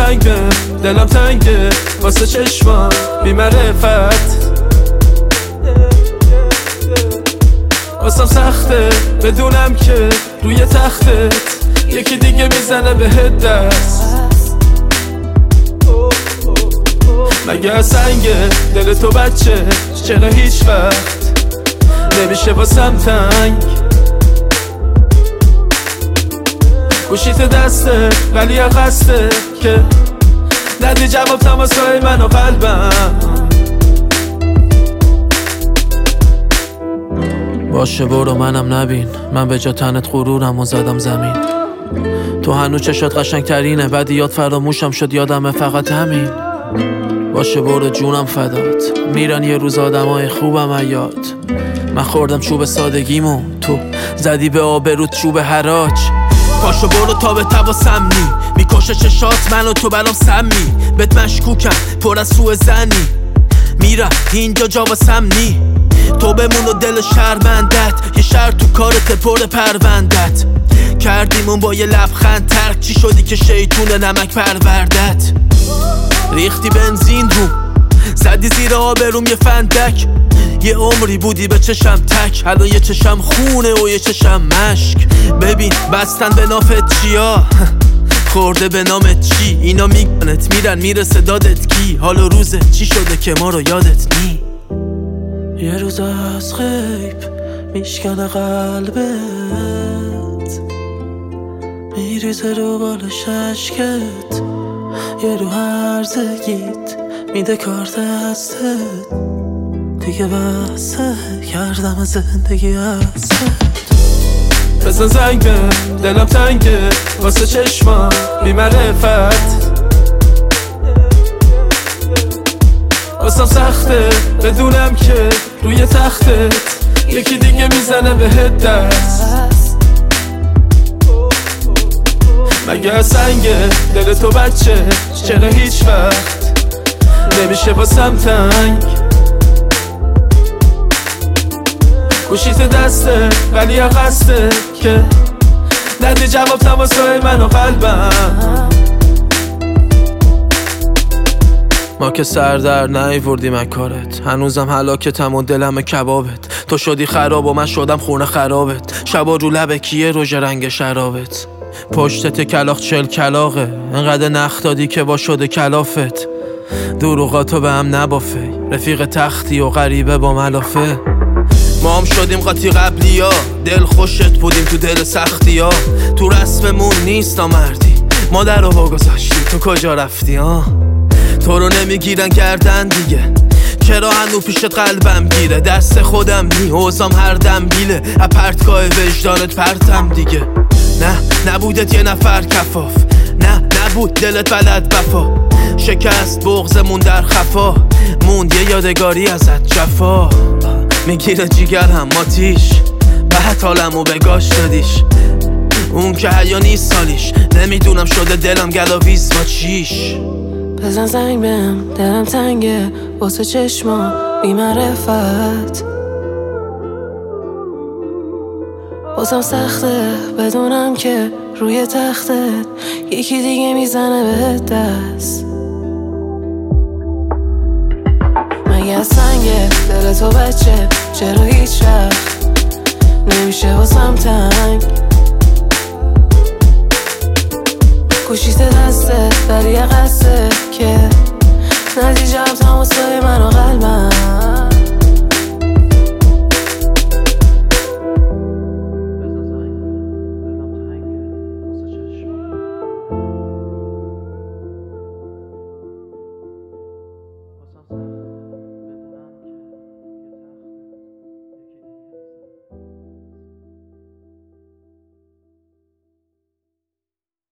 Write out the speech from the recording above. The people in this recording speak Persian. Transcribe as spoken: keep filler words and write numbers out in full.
زنگه دلم تنگه واسه چشمام بی معرفت، واسم سخته بدونم که روی تختت یکی دیگه میزنه بهت دست. مگه سنگه دل تو بچه چرا هیچ وقت نمیشه واسم تنگ؟ گوشیت دسته ولی قصده که ندی جواب تماسای من و قلبم. باشه برو منم نبین، من به جا تنت غرورم و زدم زمین. تو هنو چشات قشنگ ترینه، بعد یاد فراموشم شد یادمه فقط همین. باشه برو جونم فدات، میرن یه روز آدمای خوبم ایاد. من خوردم چوب سادگیمو، تو زدی به آبروت چوب حراج. پاشو برو تا به تبا سمنی، میکشه چشات من و تو برام سمی. بهت مشکوکم پر از سوء زنی، میرم اینجا جا واسمنی. تو بمون و دل شرمندت، یه شر تو کارت پر پروندت. کردیمون با یه لبخند ترک، چی شدی که شیطون نمک پروردت. ریختی بنزین رو، زدی زیر آبروم یه فندک. یه عمری بودی به چشم تک، الان یه چشم خونه و یه چشم مشک. ببین بستن به نافت چیا، خورده به نامت چی. اینا میگنت میرن میرسه دادت کی. حال و روزت چی شده که ما رو یادت نی. یه روز از غیب میشکنه قلبت، میریزه رو بالش عشقت. یه رو هرزگیت میده کار دستت، دیگه بسه کردم زندگی هستت. بزن زنگه دلم تنگه واسه چشمام بی معرفت، واسم سخته بدونم که روی تختت یکی دیگه میزنه بهت دست. مگه سنگه دل تو بچه چرا هیچ وقت نمیشه واسم تنگ؟ گوشیت دسته ولی قصده که ندی جواب تماسای من و قلبم. ما که سر در نیوردیم از کارت، هنوزم هلاکتم و دلم کبابت. تو شدی خراب و من شدم خونه خرابت. شبا رو لبه کیه روژ رنگ شرابت. پشتت کلاخ چل کلاغه، انقدر نخ دادی که با شده کلافت. دروغاتو به هم نبافه، رفیق تختی و غریبه با ملافه. ما هم شدیم قاطی قبلی ها، دل خوشت بودیم تو دل سختی ها. تو رسممون نیست آمردی، مادر رو بگذاشتی تو کجا رفتی ها. تو رو نمیگیرن گردن دیگه، چرا هنو پیشت قلبم گیره. دست خودم نی اوزام هر دم بیله، اپرتگاه وجدانت پرتم دیگه. نه نبودت یه نفر کفاف، نه نبود دلت بلد وفا. شکست بغضمون در خفا، موند یه یادگاری ازت جفا. میگیره جیگرم آتیش، بعد حالمو بگاش دادیش. اون که حیا نیست سالیش، نمیدونم شده دلم گلاویز با چیش. بزن زنگ بهم دلم تنگه واسه چشما بی معرفت، واسم سخته بدونم که روی تختت یکی دیگه میزنه بهت دست. مگه سنگه دل تو بچه چرا هیچ وقت نمیشه واسم تنگ؟ گوشیت دسته ولی قصده که ندی